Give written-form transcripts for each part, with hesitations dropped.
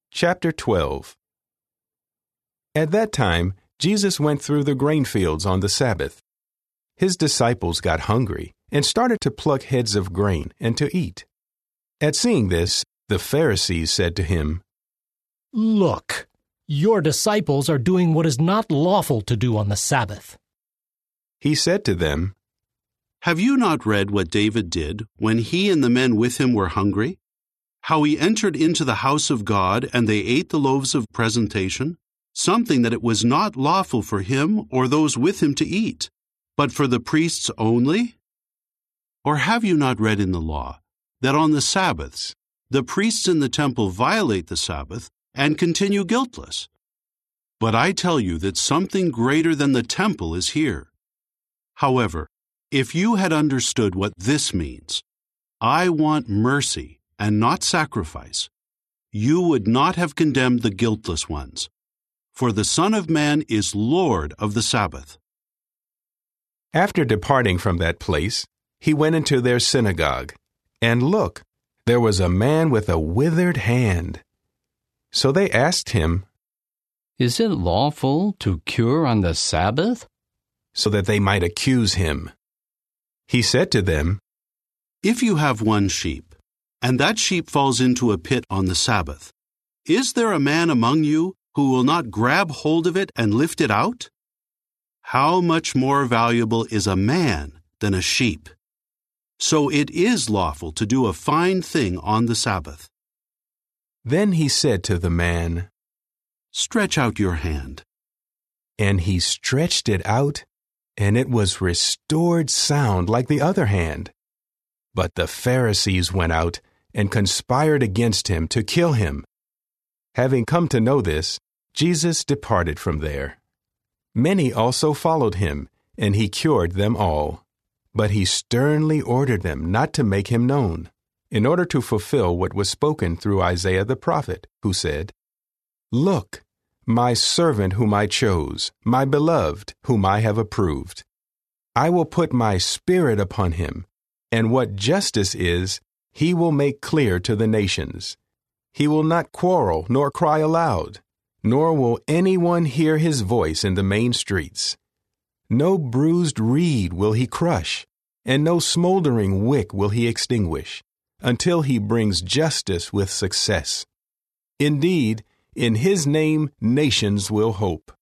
Chapter 12. At that time, Jesus went through the grain fields on the Sabbath. His disciples got hungry and started to pluck heads of grain and to eat. At seeing this, the Pharisees said to him, "Look, your disciples are doing what is not lawful to do on the Sabbath." He said to them, "Have you not read what David did when he and the men with him were hungry? How he entered into the house of God and they ate the loaves of presentation, something that it was not lawful for him or those with him to eat, but for the priests only? Or have you not read in the law that on the Sabbaths the priests in the temple violate the Sabbath and continue guiltless? But I tell you that something greater than the temple is here. However, if you had understood what this means, 'I want mercy and not sacrifice,' you would not have condemned the guiltless ones. For the Son of Man is Lord of the Sabbath." After departing from that place, he went into their synagogue, and look, there was a man with a withered hand. So they asked him, "Is it lawful to cure on the Sabbath?" so that they might accuse him. He said to them, "If you have one sheep, and that sheep falls into a pit on the Sabbath, is there a man among you who will not grab hold of it and lift it out? How much more valuable is a man than a sheep? So it is lawful to do a fine thing on the Sabbath." Then he said to the man, "Stretch out your hand." And he stretched it out, and it was restored sound like the other hand. But the Pharisees went out and conspired against him to kill him. Having come to know this, Jesus departed from there. Many also followed him, and he cured them all. But he sternly ordered them not to make him known, in order to fulfill what was spoken through Isaiah the prophet, who said, "Look, my servant whom I chose, my beloved, whom I have approved. I will put my spirit upon him, and what justice is, he will make clear to the nations. He will not quarrel nor cry aloud, nor will anyone hear his voice in the main streets. No bruised reed will he crush, and no smoldering wick will he extinguish, until he brings justice with success. Indeed, in his name nations will hope."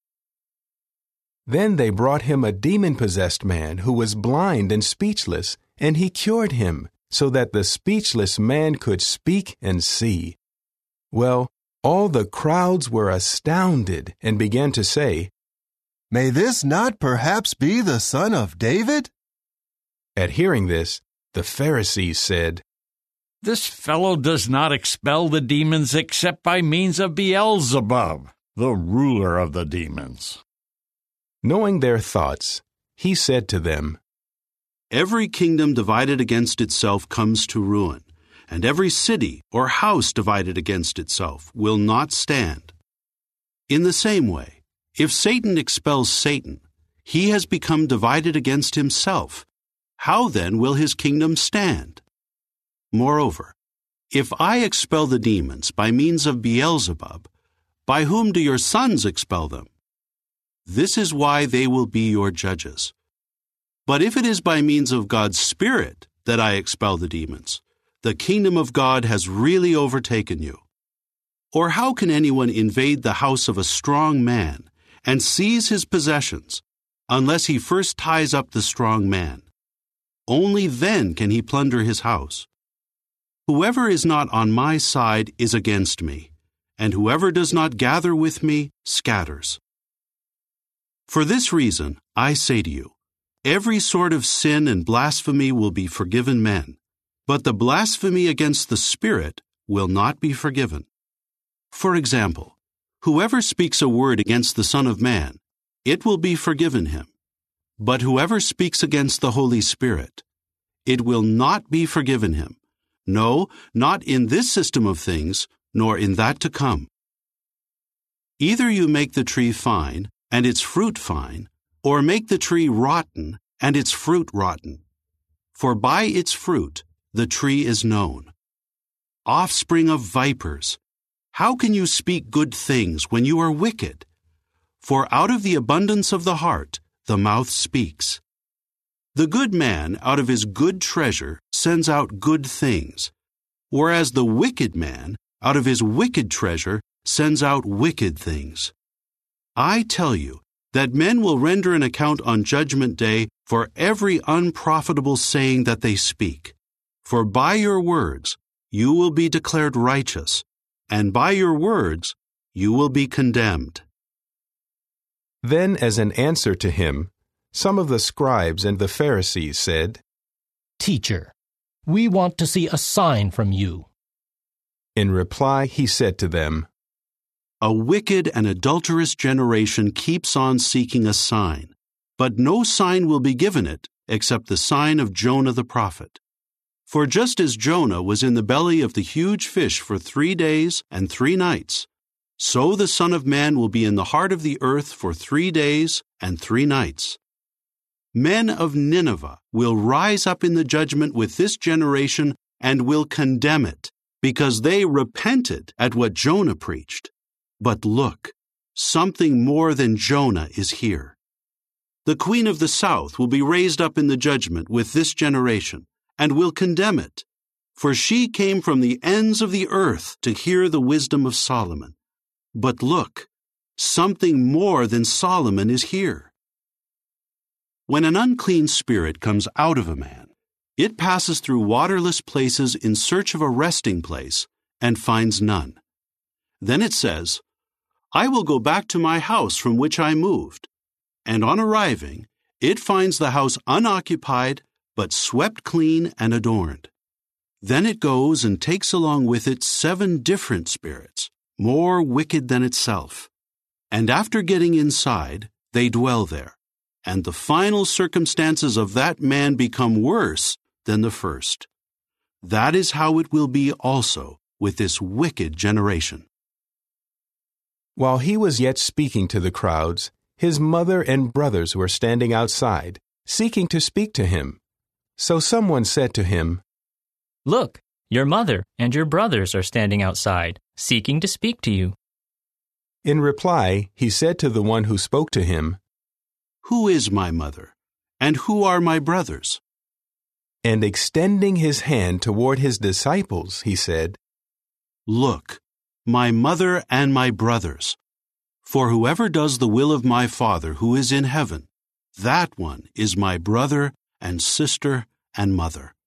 Then they brought him a demon-possessed man who was blind and speechless, and he cured him, so that the speechless man could speak and see. Well, all the crowds were astounded and began to say, "May this not perhaps be the son of David?" At hearing this, the Pharisees said, "This fellow does not expel the demons except by means of Beelzebub, the ruler of the demons." Knowing their thoughts, he said to them, "Every kingdom divided against itself comes to ruin, and every city or house divided against itself will not stand. In the same way, if Satan expels Satan, he has become divided against himself. How then will his kingdom stand? Moreover, if I expel the demons by means of Beelzebub, by whom do your sons expel them? This is why they will be your judges. But if it is by means of God's Spirit that I expel the demons, the kingdom of God has really overtaken you. Or how can anyone invade the house of a strong man and seize his possessions unless he first ties up the strong man? Only then can he plunder his house. Whoever is not on my side is against me, and whoever does not gather with me scatters. For this reason, I say to you, every sort of sin and blasphemy will be forgiven men, but the blasphemy against the Spirit will not be forgiven. For example, whoever speaks a word against the Son of Man, it will be forgiven him. But whoever speaks against the Holy Spirit, it will not be forgiven him. No, not in this system of things, nor in that to come. Either you make the tree fine, and its fruit fine, or make the tree rotten, and its fruit rotten. For by its fruit the tree is known. Offspring of vipers, How can you speak good things when you are wicked? For out of the abundance of the heart, the mouth speaks. The good man out of his good treasure sends out good things, whereas the wicked man out of his wicked treasure sends out wicked things. I tell you that men will render an account on Judgment Day for every unprofitable saying that they speak. For by your words you will be declared righteous, and by your words you will be condemned. Then, as an answer to him, some of the scribes and the Pharisees said, Teacher, we want to see a sign from you. In reply, he said to them, A wicked and adulterous generation keeps on seeking a sign, but no sign will be given it except the sign of Jonah the prophet. For just as Jonah was in the belly of the huge fish for 3 days and 3 nights, so the Son of Man will be in the heart of the earth for 3 days and 3 nights. Men of Nineveh will rise up in the judgment with this generation and will condemn it, because they repented at what Jonah preached. But look, something more than Jonah is here. The queen of the south will be raised up in the judgment with this generation, and will condemn it, for she came from the ends of the earth to hear the wisdom of Solomon. But look, something more than Solomon is here. When an unclean spirit comes out of a man, it passes through waterless places in search of a resting place and finds none. Then it says, I will go back to my house from which I moved. And on arriving, it finds the house unoccupied, but swept clean and adorned. Then it goes and takes along with it 7 different spirits, more wicked than itself. And after getting inside, they dwell there. And the final circumstances of that man become worse than the first. That is how it will be also with this wicked generation. While he was yet speaking to the crowds, his mother and brothers were standing outside, seeking to speak to him. So someone said to him, Look, your mother and your brothers are standing outside, seeking to speak to you. In reply, he said to the one who spoke to him, Who is my mother, and who are my brothers? And extending his hand toward his disciples, he said, Look, my mother and my brothers. For whoever does the will of my Father who is in heaven, that one is my brother and sister and mother.